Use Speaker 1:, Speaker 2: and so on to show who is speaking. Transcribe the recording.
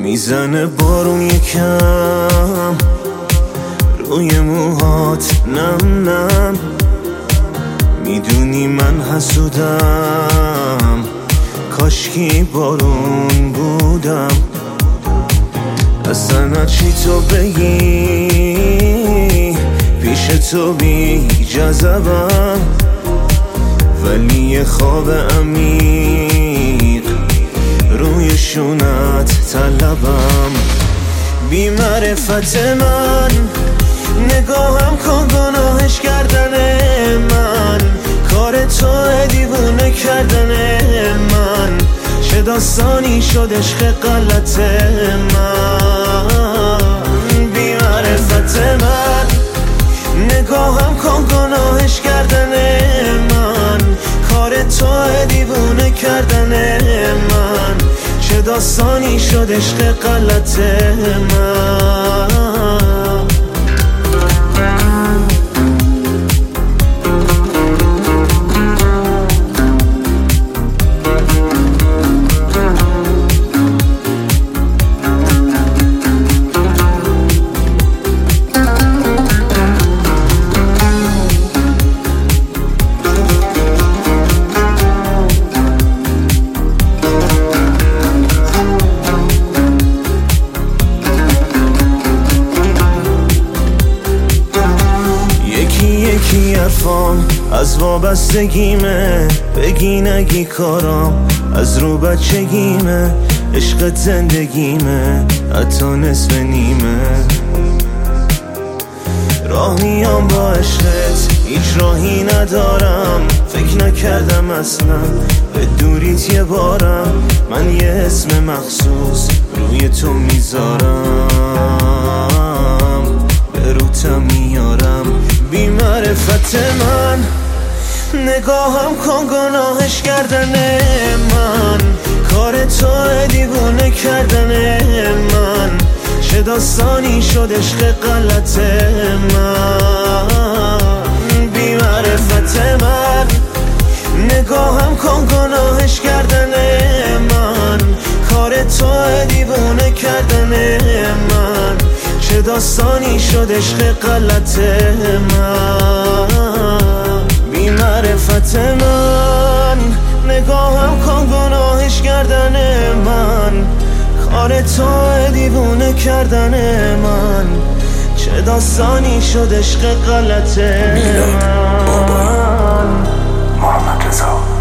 Speaker 1: میزنه بارون یکم روی موهات نم نم. میدونی من حسودم، کاشکی بارون بودم. اصلا چی تو بگی پیش تو بی جذبم، ولی یه خواب عمیق روی شونت طلبم. بی معرفت من نگاهم کن گناهش کردن من، کار تو دیوونه کردن من. چه داستانی شد عشق غلط من. بی معرفت من نگاهم کن گناهش کردن من، کار تو دیوونه کردن من. چه داستانی شد عشق غلط من. یکی حرفام از وابستگیمه، بگی نگی کارام از رو بچگیمه. عشقت زندگیمه حتی نصف نیمه. راه میام با عشقت هیچ راهی ندارم، فکر نکردم اصلا به دوریت یه بارم. من یه اسم مخصوص روی تو میذارم، به روتم میارم. بی معرفت من نگاهم کن گناهش کردن من، کار تو دیوونه کردن من. چه داستانی شد عشق غلط من. بی معرفت من نگاهم کن گناهش کردن من، کار تو دیوونه کردن من. چه داستانی شد عشق غلط من. بی معرفت من نگاهم کن گناهش کردن من، کار تو دیوونه کردن من. چه داستانی شد عشق غلط
Speaker 2: میلاد بابایی محمد رضا